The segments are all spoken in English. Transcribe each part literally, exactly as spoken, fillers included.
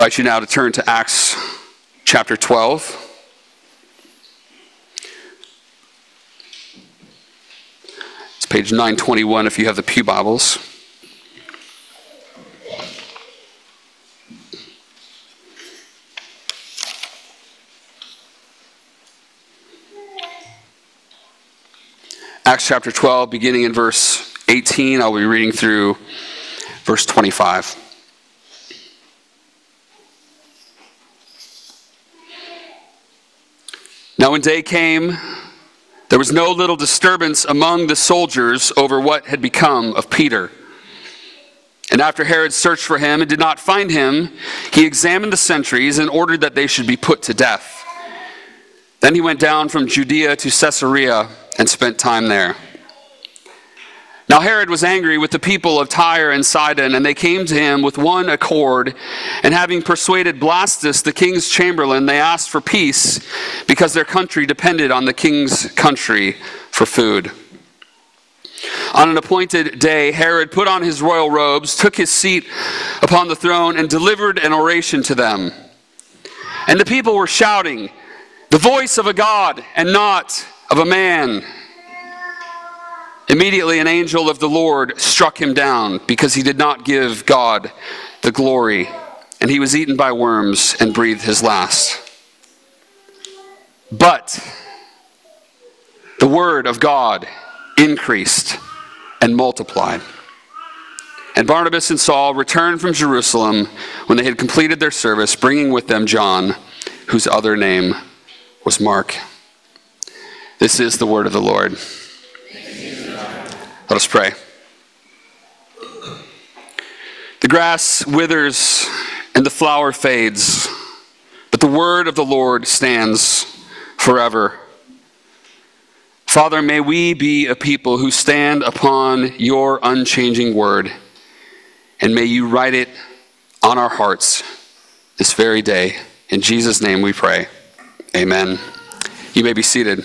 I invite you now to turn to Acts chapter twelve. It's page nine twenty-one if you have the Pew Bibles. Acts chapter twelve, beginning in verse eighteen. I'll be reading through verse twenty-five. Now when day came, there was no little disturbance among the soldiers over what had become of Peter. And after Herod searched for him and did not find him, he examined the sentries and ordered that they should be put to death. Then he went down from Judea to Caesarea and spent time there. Now Herod was angry with the people of Tyre and Sidon, and they came to him with one accord, and having persuaded Blastus, the king's chamberlain, they asked for peace, because their country depended on the king's country for food. On an appointed day, Herod put on his royal robes, took his seat upon the throne, and delivered an oration to them. And the people were shouting, "The voice of a God, and not of a man." Immediately an angel of the Lord struck him down, because he did not give God the glory, and he was eaten by worms and breathed his last. But the word of God increased and multiplied. And Barnabas and Saul returned from Jerusalem when they had completed their service, bringing with them John, whose other name was Mark. This is the word of the Lord. Let us pray. The grass withers and the flower fades, but the word of the Lord stands forever. Father, may we be a people who stand upon your unchanging word, and may you write it on our hearts this very day. In Jesus' name we pray. Amen. You may be seated.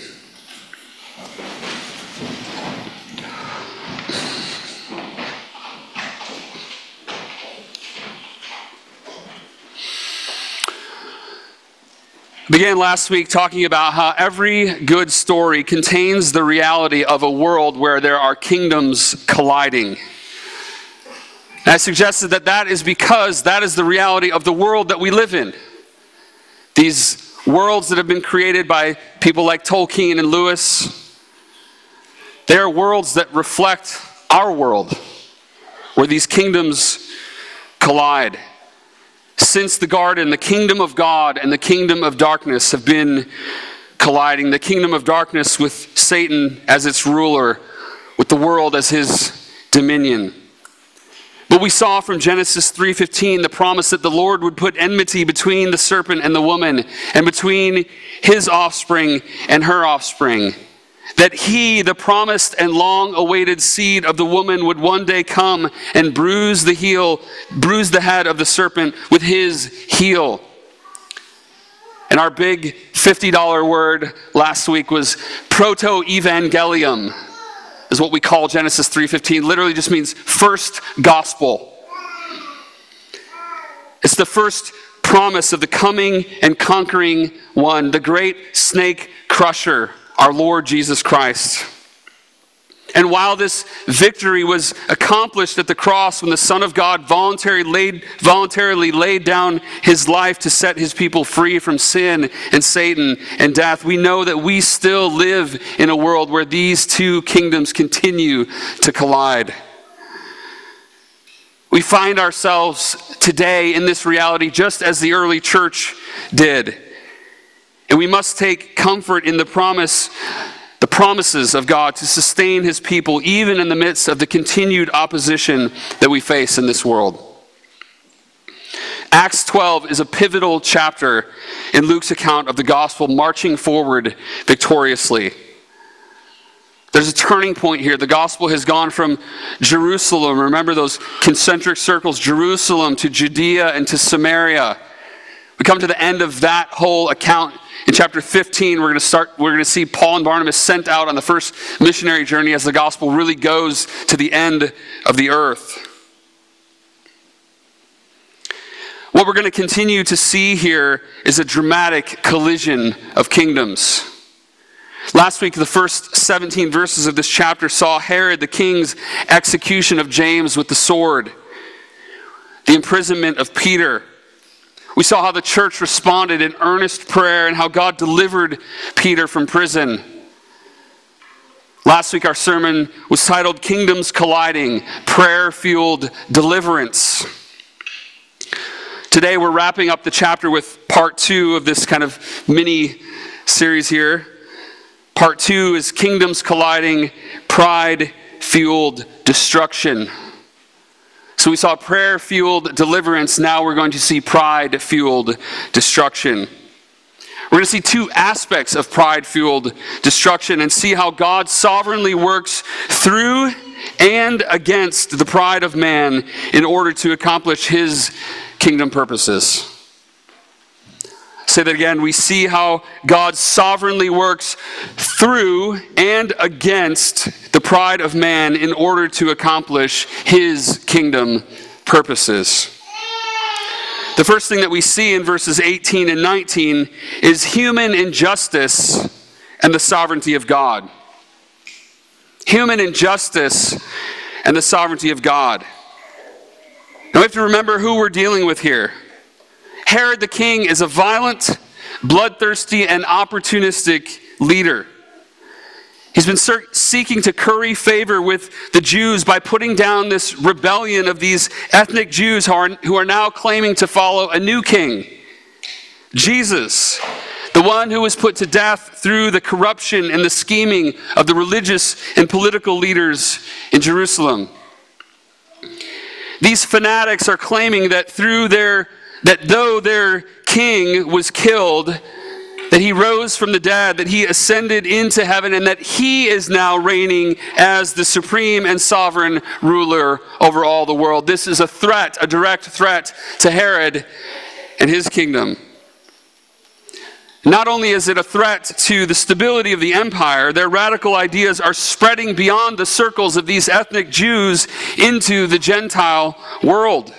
Began last week talking about how every good story contains the reality of a world where there are kingdoms colliding. And I suggested that that is because that is the reality of the world that we live in. These worlds that have been created by people like Tolkien and Lewis, they are worlds that reflect our world, where these kingdoms collide. Since the garden, the kingdom of God and the kingdom of darkness have been colliding. The kingdom of darkness with Satan as its ruler, with the world as his dominion. But we saw from Genesis three fifteen the promise that the Lord would put enmity between the serpent and the woman, and between his offspring and her offspring. That he, the promised and long-awaited seed of the woman, would one day come and bruise the heel, bruise the head of the serpent with his heel. And our big fifty dollar word last week was proto-evangelium, is what we call Genesis three fifteen. Literally just means first gospel. It's the first promise of the coming and conquering one, the great snake crusher, our Lord Jesus Christ. And while this victory was accomplished at the cross, when the Son of God voluntarily laid, voluntarily laid down his life to set his people free from sin and Satan and death, we know that we still live in a world where these two kingdoms continue to collide. We find ourselves today in this reality just as the early church did. And we must take comfort in the promise, the promises of God to sustain his people, even in the midst of the continued opposition that we face in this world. Acts twelve is a pivotal chapter in Luke's account of the gospel marching forward victoriously. There's a turning point here. The gospel has gone from Jerusalem, remember those concentric circles, Jerusalem to Judea and to Samaria. We come to the end of that whole account. In chapter fifteen, we're going to start. We're going to see Paul and Barnabas sent out on the first missionary journey as the gospel really goes to the end of the earth. what we're going to continue to see here is a dramatic collision of kingdoms. Last week, the first seventeen verses of this chapter saw Herod the king's execution of James with the sword, the imprisonment of Peter. We saw how the church responded in earnest prayer and how God delivered Peter from prison. Last week, our sermon was titled Kingdoms Colliding, Prayer-Fueled Deliverance. Today, we're wrapping up the chapter with part two of this kind of mini series here. Part two is Kingdoms Colliding, Pride-Fueled Destruction. So we saw prayer-fueled deliverance. Now we're going to see pride-fueled destruction. We're going to see two aspects of pride-fueled destruction and see how God sovereignly works through and against the pride of man in order to accomplish his kingdom purposes. Say that again. We see how God sovereignly works through and against the pride of man in order to accomplish his kingdom purposes. The first thing that we see in verses eighteen and nineteen is human injustice and the sovereignty of God. Human injustice and the sovereignty of God. Now we have to remember who we're dealing with here. Herod the king is a violent, bloodthirsty, and opportunistic leader. He's been seeking to curry favor with the Jews by putting down this rebellion of these ethnic Jews who are, who are now claiming to follow a new king, Jesus, the one who was put to death through the corruption and the scheming of the religious and political leaders in Jerusalem. These fanatics are claiming that through their that though their king was killed, that he rose from the dead, that he ascended into heaven, and that he is now reigning as the supreme and sovereign ruler over all the world. This is a threat, a direct threat to Herod and his kingdom. Not only is it a threat to the stability of the empire, their radical ideas are spreading beyond the circles of these ethnic Jews into the Gentile world.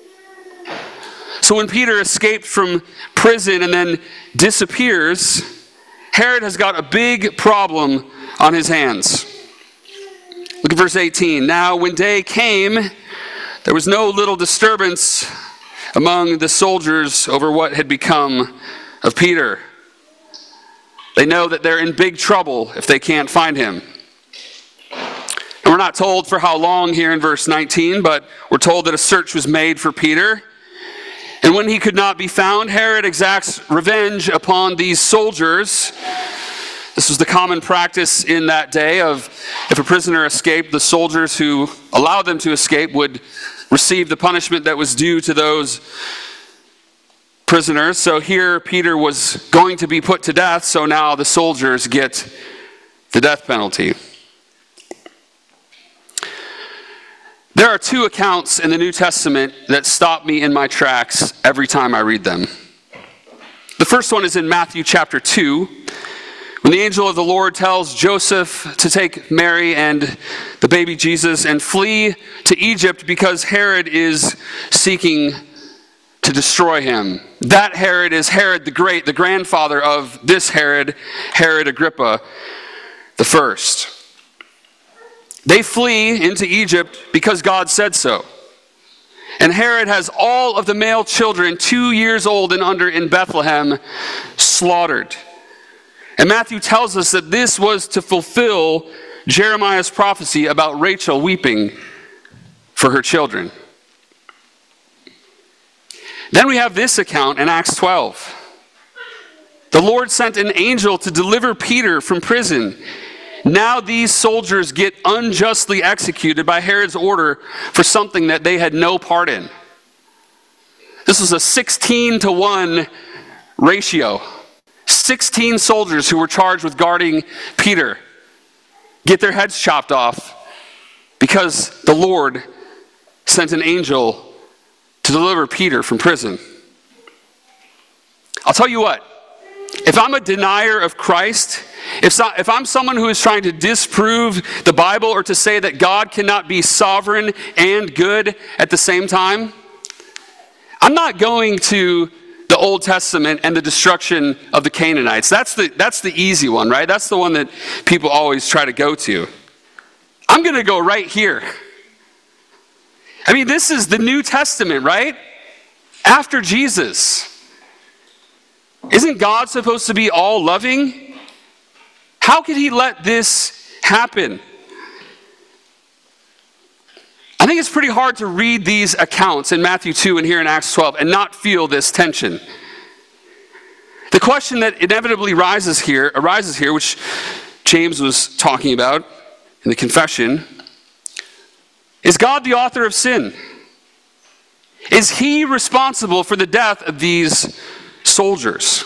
So when Peter escaped from prison and then disappears, Herod has got a big problem on his hands. Look at verse eighteen. Now when day came, there was no little disturbance among the soldiers over what had become of Peter. They know that they're in big trouble if they can't find him. And we're not told for how long here in verse nineteen, but we're told that a search was made for Peter. And when he could not be found, Herod exacts revenge upon these soldiers. This was the common practice in that day of if a prisoner escaped, the soldiers who allowed them to escape would receive the punishment that was due to those prisoners. So here Peter was going to be put to death, so now the soldiers get the death penalty. There are two accounts in the New Testament that stop me in my tracks every time I read them. The first one is in Matthew chapter two, when the angel of the Lord tells Joseph to take Mary and the baby Jesus and flee to Egypt because Herod is seeking to destroy him. That Herod is Herod the Great, the grandfather of this Herod, Herod Agrippa the First. They flee into Egypt because God said so. And Herod has all of the male children, two years old and under, in Bethlehem, slaughtered. And Matthew tells us that this was to fulfill Jeremiah's prophecy about Rachel weeping for her children. Then we have this account in Acts twelve. The Lord sent an angel to deliver Peter from prison. Now these soldiers get unjustly executed by Herod's order for something that they had no part in. This was a sixteen to one ratio. sixteen soldiers who were charged with guarding Peter get their heads chopped off because the Lord sent an angel to deliver Peter from prison. I'll tell you what, if I'm a denier of Christ, if, so, if I'm someone who is trying to disprove the Bible or to say that God cannot be sovereign and good at the same time, I'm not going to the Old Testament and the destruction of the Canaanites. That's the, that's the easy one, right? That's the one that people always try to go to. I'm going to go right here. I mean, this is the New Testament, right? After Jesus. Isn't God supposed to be all loving? How could he let this happen? I think it's pretty hard to read these accounts in Matthew two and here in Acts twelve and not feel this tension. The question that inevitably rises here, arises here, which James was talking about in the confession, is God the author of sin? Is he responsible for the death of these soldiers?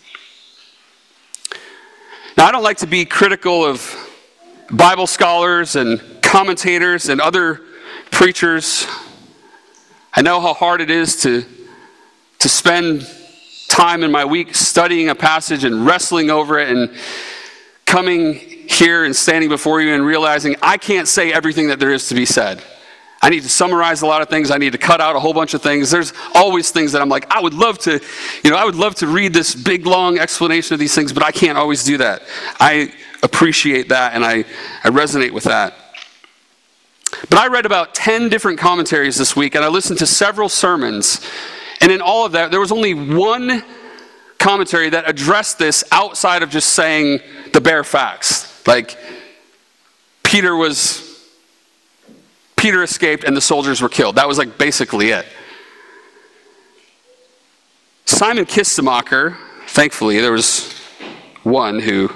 Now, I don't like to be critical of Bible scholars and commentators and other preachers. I know how hard it is to, to spend time in my week studying a passage and wrestling over it and coming here and standing before you and realizing I can't say everything that there is to be said. I need to summarize a lot of things. I need to cut out a whole bunch of things. There's always things that I'm like, I would love to, you know, I would love to read this big, long explanation of these things, but I can't always do that. I appreciate that, and I, I resonate with that. But I read about ten different commentaries this week, and I listened to several sermons, and in all of that, there was only one commentary that addressed this outside of just saying the bare facts. Like, Peter was... Peter escaped and the soldiers were killed. That was like basically it. Simon Kistemacher, thankfully, there was one who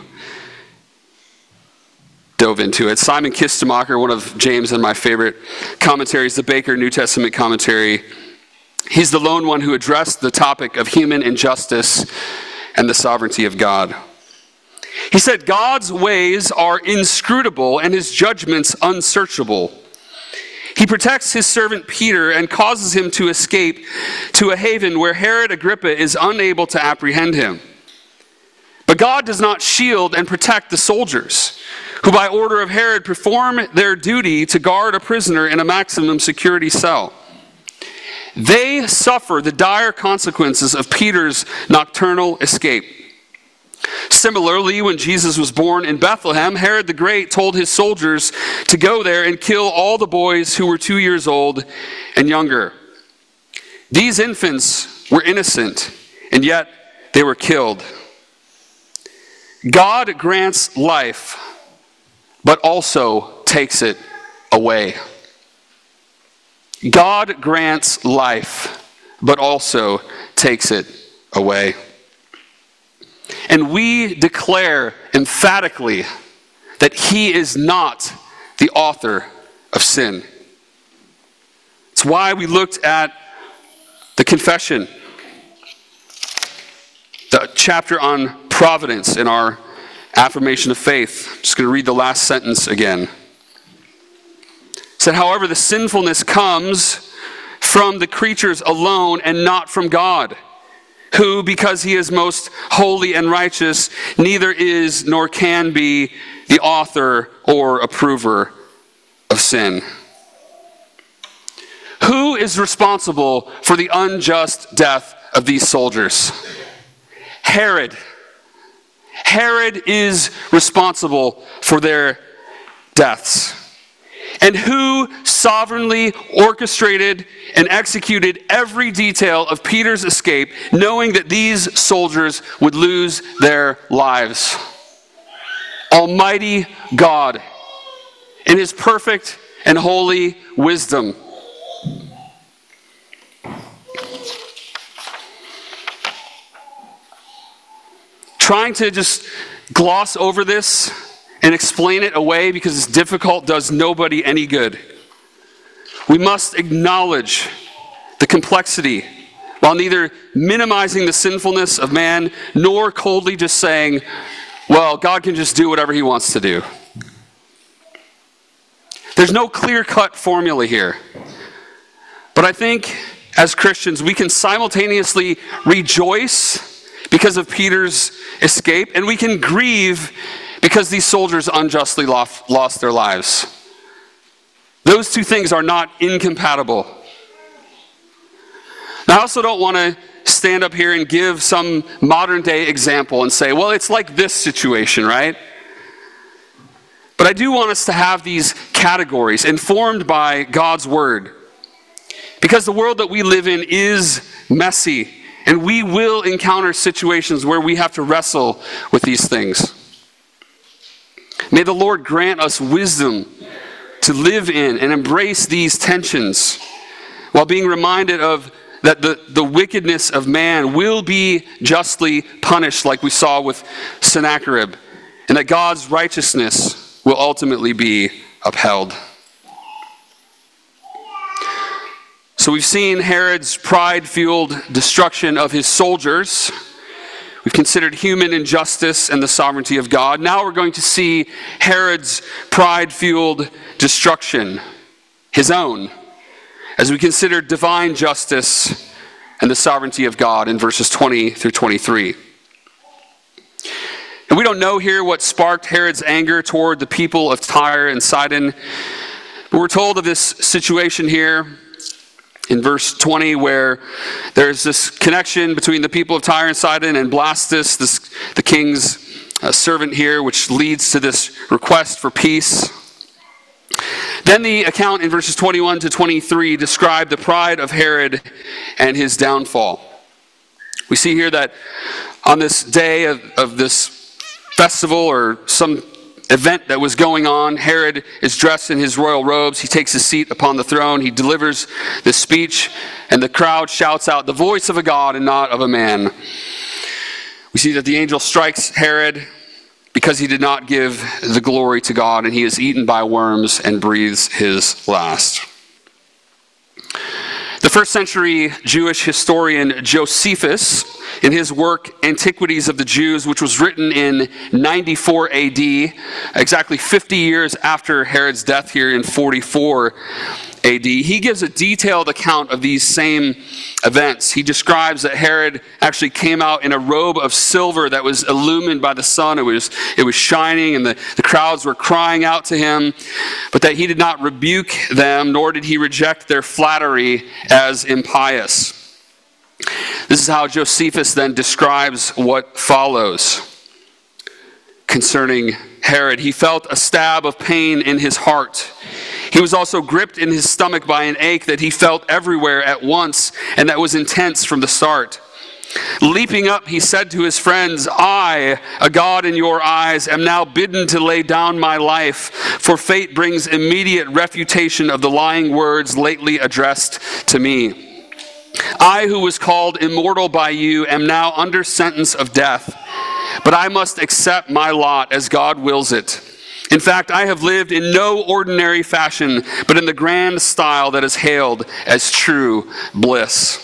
dove into it. Simon Kistemacher, one of James and my favorite commentaries, the Baker New Testament commentary. He's the lone one who addressed the topic of human injustice and the sovereignty of God. He said, God's ways are inscrutable and his judgments unsearchable. He protects his servant Peter and causes him to escape to a haven where Herod Agrippa is unable to apprehend him. But God does not shield and protect the soldiers, who by order of Herod perform their duty to guard a prisoner in a maximum security cell. They suffer the dire consequences of Peter's nocturnal escape. Similarly, when Jesus was born in Bethlehem, Herod the Great told his soldiers to go there and kill all the boys who were two years old and younger. These infants were innocent, and yet they were killed. God grants life, but also takes it away. God grants life, but also takes it away. And we declare emphatically that he is not the author of sin. It's why we looked at the confession, the chapter on providence in our affirmation of faith. I'm just going to read the last sentence again. It said, however, the sinfulness comes from the creatures alone and not from God, who, because he is most holy and righteous, neither is nor can be the author or approver of sin. Who is responsible for the unjust death of these soldiers? Herod. Herod is responsible for their deaths. And who sovereignly orchestrated and executed every detail of Peter's escape, knowing that these soldiers would lose their lives? Almighty God, in his perfect and holy wisdom. Trying to just gloss over this and explain it away because it's difficult does nobody any good. We must acknowledge the complexity while neither minimizing the sinfulness of man nor coldly just saying, well, God can just do whatever he wants to do. There's no clear-cut formula here. But I think as Christians, we can simultaneously rejoice because of Peter's escape, and we can grieve because these soldiers unjustly lost, lost their lives. Those two things are not incompatible. Now, I also don't want to stand up here and give some modern day example and say, well, it's like this situation, right? But I do want us to have these categories informed by God's word. Because the world that we live in is messy, and we will encounter situations where we have to wrestle with these things. May the Lord grant us wisdom to live in and embrace these tensions while being reminded of that the, the wickedness of man will be justly punished, like we saw with Sennacherib, and that God's righteousness will ultimately be upheld. So we've seen Herod's pride-fueled destruction of his soldiers. We've considered human injustice and the sovereignty of God. Now we're going to see Herod's pride-fueled destruction, his own, as we consider divine justice and the sovereignty of God in verses twenty through twenty-three. And we don't know here what sparked Herod's anger toward the people of Tyre and Sidon, but we're told of this situation here in verse twenty, where there's this connection between the people of Tyre and Sidon and Blastus, this, the king's uh, servant here, which leads to this request for peace. Then the account in verses twenty-one to twenty-three describe the pride of Herod and his downfall. We see here that on this day of, of this festival or some event that was going on, Herod is dressed in his royal robes. He takes his seat upon the throne. He delivers this speech, and the crowd shouts out, "The voice of a God and not of a man." We see that the angel strikes Herod because he did not give the glory to God, and he is eaten by worms and breathes his last. The first century Jewish historian Josephus, in his work Antiquities of the Jews, which was written in ninety-four A D, exactly fifty years after Herod's death here in forty-four A D, he gives a detailed account of these same events. He describes that Herod actually came out in a robe of silver that was illumined by the sun. It was, it was shining, and the, the crowds were crying out to him, but that he did not rebuke them, nor did he reject their flattery as impious. This is how Josephus then describes what follows concerning Herod. He felt a stab of pain in his heart. He was also gripped in his stomach by an ache that he felt everywhere at once, and that was intense from the start. Leaping up, he said to his friends, "I, a god in your eyes, am now bidden to lay down my life, for fate brings immediate refutation of the lying words lately addressed to me. I, who was called immortal by you, am now under sentence of death, but I must accept my lot as God wills it. In fact, I have lived in no ordinary fashion, but in the grand style that is hailed as true bliss."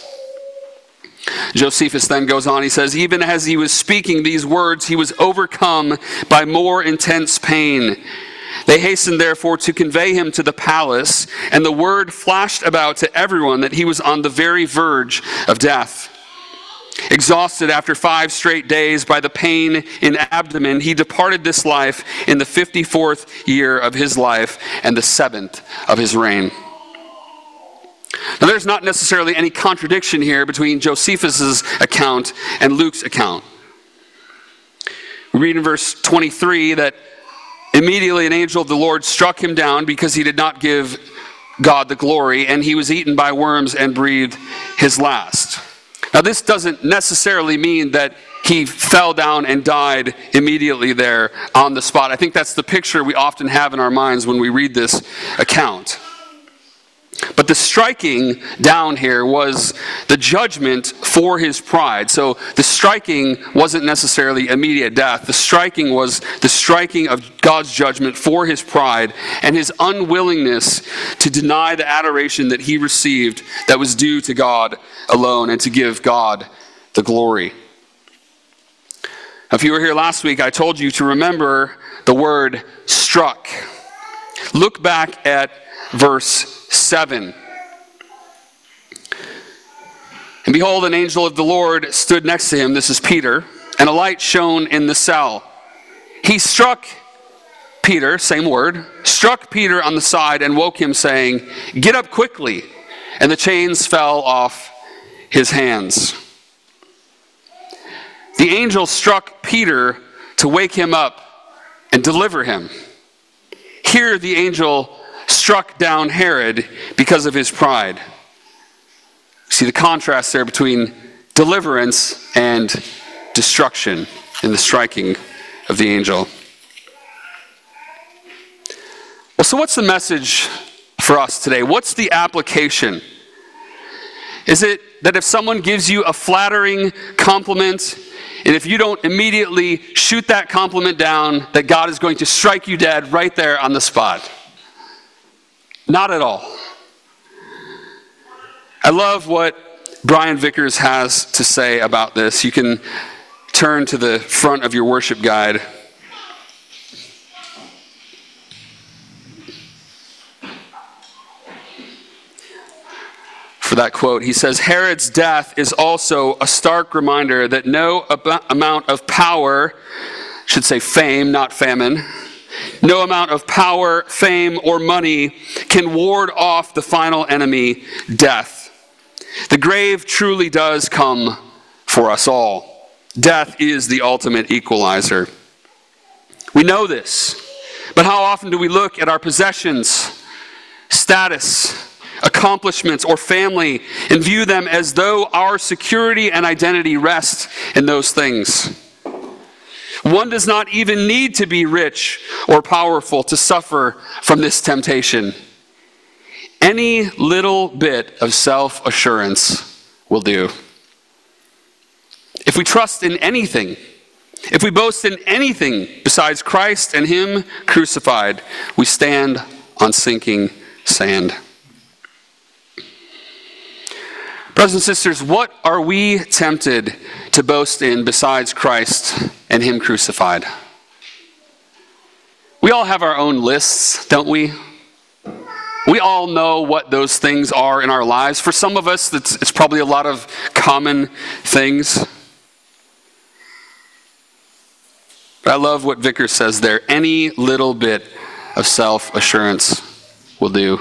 Josephus then goes on, he says, "Even as he was speaking these words, he was overcome by more intense pain. They hastened, therefore, to convey him to the palace, and the word flashed about to everyone that he was on the very verge of death. Exhausted after five straight days by the pain in abdomen, he departed this life in the fifty-fourth year of his life and the seventh of his reign." Now, there's not necessarily any contradiction here between Josephus' account and Luke's account. We read in verse twenty-three that immediately an angel of the Lord struck him down because he did not give God the glory, and he was eaten by worms and breathed his last. Now, this doesn't necessarily mean that he fell down and died immediately there on the spot. I think that's the picture we often have in our minds when we read this account. But the striking down here was the judgment for his pride. So the striking wasn't necessarily immediate death. The striking was the striking of God's judgment for his pride and his unwillingness to deny the adoration that he received that was due to God alone and to give God the glory. If you were here last week, I told you to remember the word struck. Look back at verse seven. "And behold, an angel of the Lord stood next to him," this is Peter, "and a light shone in the cell. He struck Peter," same word, "struck Peter on the side and woke him, saying, 'Get up quickly.' And the chains fell off his hands. The angel struck Peter to wake him up and deliver him. Here the angel struck down Herod because of his pride. See the contrast there between deliverance and destruction in the striking of the angel. Well, so what's the message for us today? What's the application? Is it that if someone gives you a flattering compliment, and if you don't immediately shoot that compliment down, that God is going to strike you dead right there on the spot? Not at all. I love what Brian Vickers has to say about this. You can turn to the front of your worship guide. For that quote, he says, Herod's death is also a stark reminder that no ab- amount of power, should say fame, not famine, no amount of power, fame, or money can ward off the final enemy, death. The grave truly does come for us all. Death is the ultimate equalizer. We know this, but how often do we look at our possessions, status, accomplishments, or family and view them as though our security and identity rest in those things? One does not even need to be rich or powerful to suffer from this temptation. Any little bit of self-assurance will do. If we trust in anything, if we boast in anything besides Christ and Him crucified, we stand on sinking sand. Brothers and sisters, what are we tempted to boast in besides Christ and Him crucified? We all have our own lists, don't we? We all know what those things are in our lives. For some of us, it's, it's probably a lot of common things. But I love what Vickers says there. Any little bit of self-assurance will do.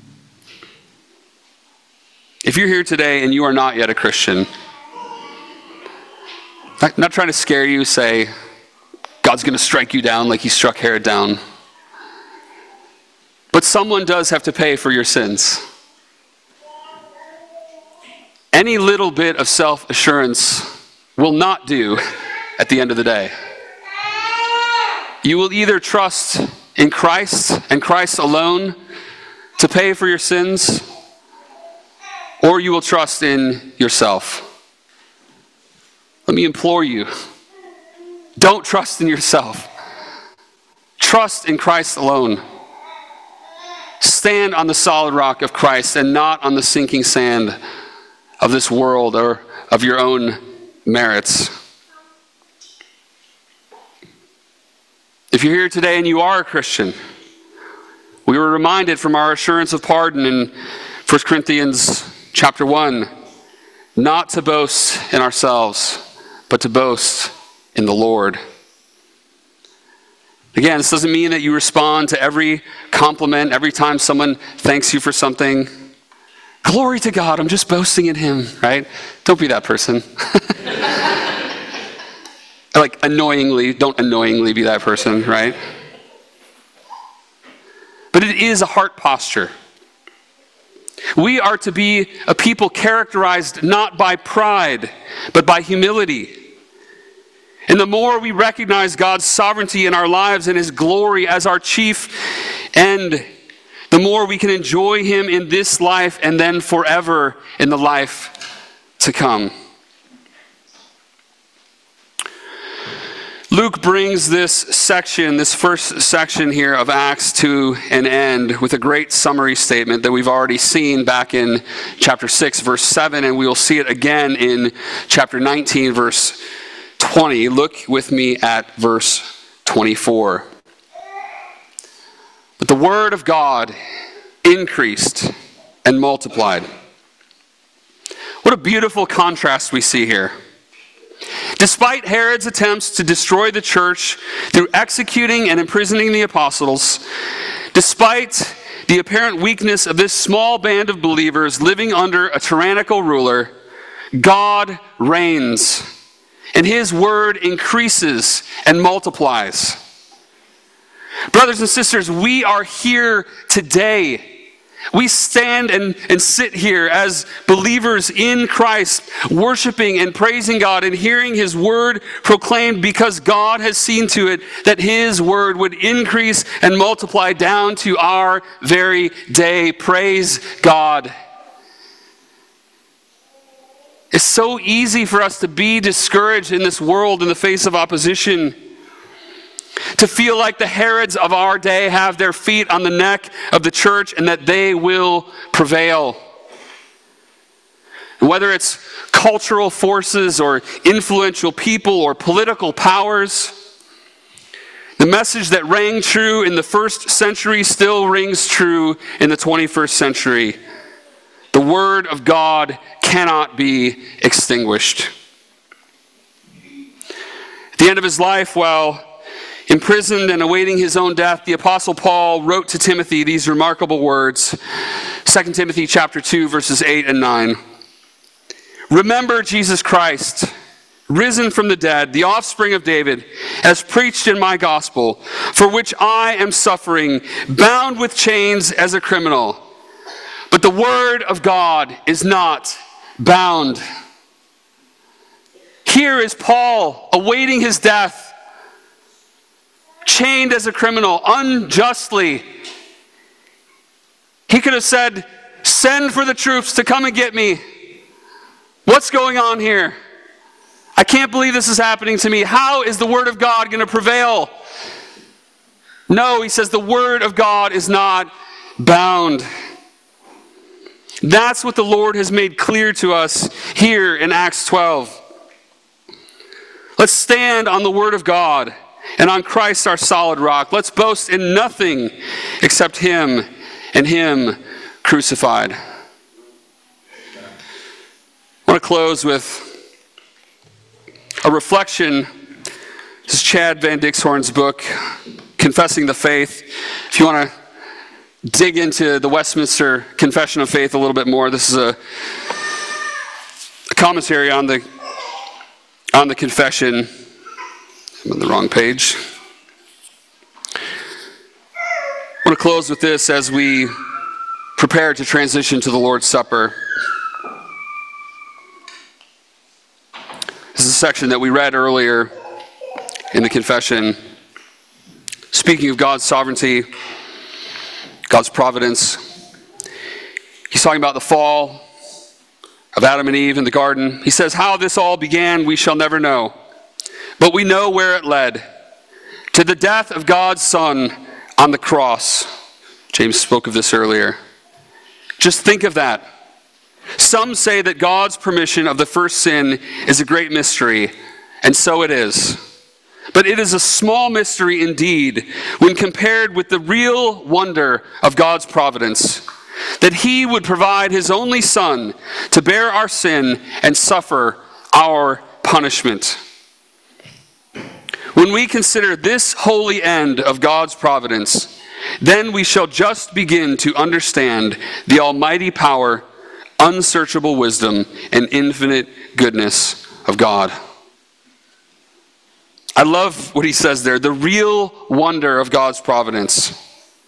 If you're here today and you are not yet a Christian, not, not trying to scare you, say, God's going to strike you down like He struck Herod down. But someone does have to pay for your sins. Any little bit of self-assurance will not do at the end of the day. You will either trust in Christ and Christ alone to pay for your sins, or you will trust in yourself. Let me implore you, don't trust in yourself. Trust in Christ alone. Stand on the solid rock of Christ and not on the sinking sand of this world or of your own merits. If you're here today and you are a Christian, we were reminded from our assurance of pardon in First Corinthians chapter one, not to boast in ourselves, but to boast in the Lord. Again, this doesn't mean that you respond to every compliment, every time someone thanks you for something. Glory to God, I'm just boasting in Him, right? Don't be that person. Like annoyingly, don't annoyingly be that person, right? But it is a heart posture. We are to be a people characterized not by pride, but by humility. And the more we recognize God's sovereignty in our lives and His glory as our chief end, the more we can enjoy Him in this life and then forever in the life to come. Luke brings this section, this first section here of Acts to an end with a great summary statement that we've already seen back in chapter six, verse seven, and we will see it again in chapter nineteen, verse twenty. Look with me at verse twenty-four. But the word of God increased and multiplied. What a beautiful contrast we see here. Despite Herod's attempts to destroy the church through executing and imprisoning the apostles, despite the apparent weakness of this small band of believers living under a tyrannical ruler, God reigns, and his word increases and multiplies. Brothers and sisters, we are here today. We stand and, and sit here as believers in Christ, worshiping and praising God and hearing his word proclaimed because God has seen to it that his word would increase and multiply down to our very day. Praise God. It's so easy for us to be discouraged in this world in the face of opposition. To feel like the Herods of our day have their feet on the neck of the church and that they will prevail. Whether it's cultural forces or influential people or political powers, the message that rang true in the first century still rings true in the twenty-first century. The word of God cannot be extinguished. At the end of his life, while imprisoned and awaiting his own death, the Apostle Paul wrote to Timothy these remarkable words. Second Timothy chapter two, verses eight and nine. Remember Jesus Christ, risen from the dead, the offspring of David, as preached in my gospel, for which I am suffering, bound with chains as a criminal. But the word of God is not bound. Here is Paul awaiting his death, chained as a criminal, unjustly. He could have said, send for the troops to come and get me. What's going on here? I can't believe this is happening to me. How is the word of God going to prevail? No, he says the word of God is not bound. That's what the Lord has made clear to us here in Acts twelve. Let's stand on the word of God and on Christ our solid rock. Let's boast in nothing except him and him crucified. I want to close with a reflection. This is Chad Van Dixhoorn's book, Confessing the Faith. If you want to dig into the Westminster Confession of Faith a little bit more, this is a, a commentary on the on the confession. I'm on the wrong page. I want to close with this as we prepare to transition to the Lord's Supper. This is a section that we read earlier in the confession, speaking of God's sovereignty, God's providence. He's talking about the fall of Adam and Eve in the garden. He says, how this all began, we shall never know. But we know where it led. To the death of God's Son on the cross. James spoke of this earlier. Just think of that. Some say that God's permission of the first sin is a great mystery, and so it is. But it is a small mystery indeed when compared with the real wonder of God's providence, that he would provide his only Son to bear our sin and suffer our punishment. When we consider this holy end of God's providence, then we shall just begin to understand the almighty power, unsearchable wisdom, and infinite goodness of God. I love what he says there. The real wonder of God's providence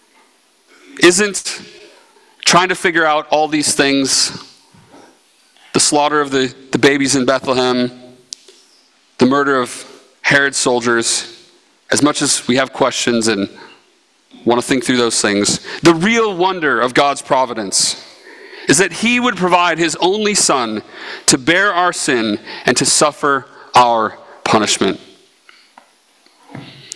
isn't trying to figure out all these things, the slaughter of the, the babies in Bethlehem, the murder of Herod's soldiers, as much as we have questions and want to think through those things. The real wonder of God's providence is that he would provide his only Son to bear our sin and to suffer our punishment.